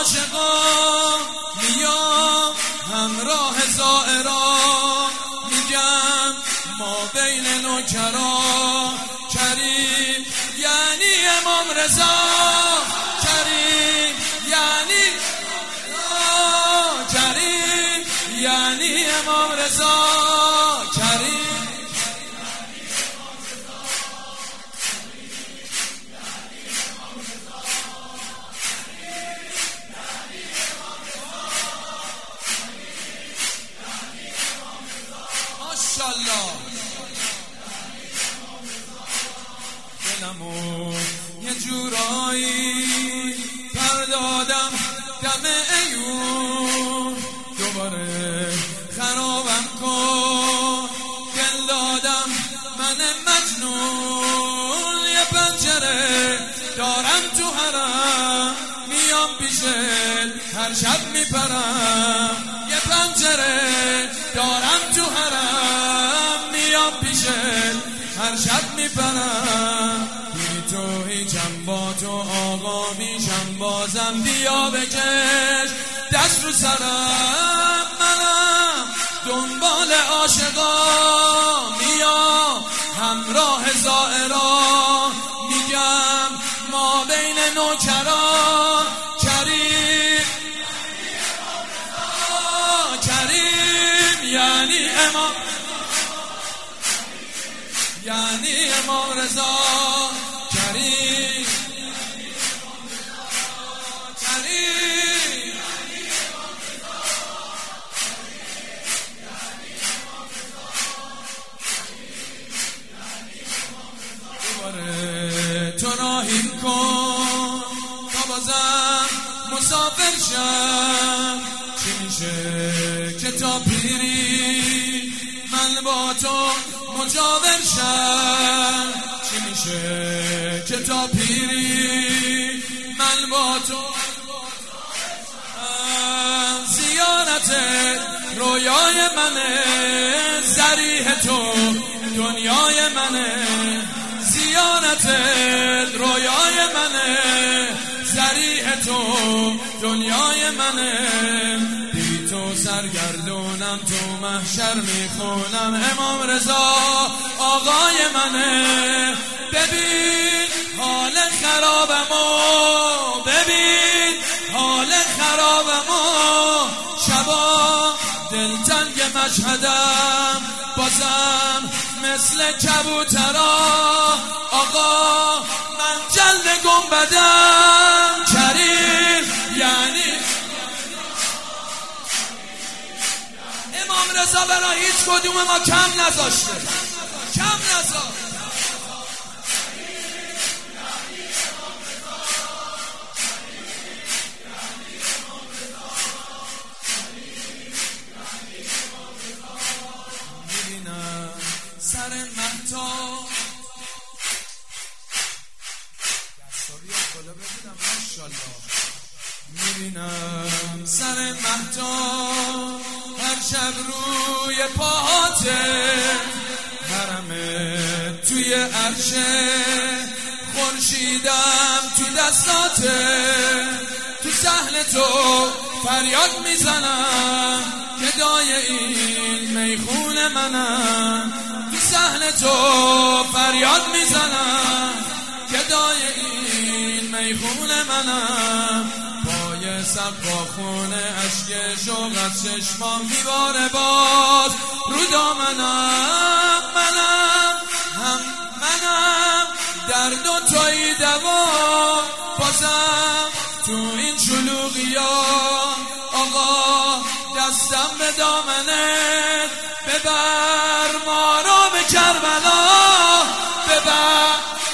عاشقا میام همراه زائرا، میگم ما بین نوکرا کریم یعنی امام رضا، کریم یعنی کریم یعنی امام رضا، کریم ماشاءالله. دلمو یه جورایی پردادم دم ایون، دوباره خرابم کن دل دادم من مجنون، یه پنجره دارم تو حرم میام پیشت هر شب میپرم، یه پنجره دارم تو حرم میام پیشت هر شب میپرم، بی تو هیچم با تو آقا میشم بازم، بیا بکش دست رو سرم، منم دنبال عاشقا میام همراه زائرا، میگم ما بین نوکرا کریم کریم یعنی امام، یعنی امام رضا، کریم کریم دوباره تو راهیم کن تا بازم مسافر شم، چی میشه که تا پیری من با تو مجاور شم، چی میشه که تا پیری من با تو زیارت رویای منه، ضریح تو دنیای منه، زیارت رویای منه، ضریح تو دنیای منه، بی تو سرگردونم تو محشر میخونم، امام رضا آقای منه، ببین حال خرابمو، ببین حال خرابمو، شبا دلتنگ مشهدم بازم مثل کبوترا، آقا من جلد گنبدم، کریم یعنی امام رضا برای هیچ کدوم ما کم نذاشته، کم نذاشته. میبینم سر مهتاب دستاری بالا ببینم ماشاءالله، میبینم سر مهتاب هر شب روی پاهاته، حرمه توی عرشه، خورشیدم تو دستاته، تو صحن تو فریاد میزنم گدای این میخون منم، تو صحن تو فریاد میزنم گدای این میخون منم، پای سقاخونه اشک شوق از چشمام میباره باز رو دامنم، منم درد و توی دوا، بازم تو این شلوغیا آقا دستم به دامنت، ببر ما رو به کربلا، ببر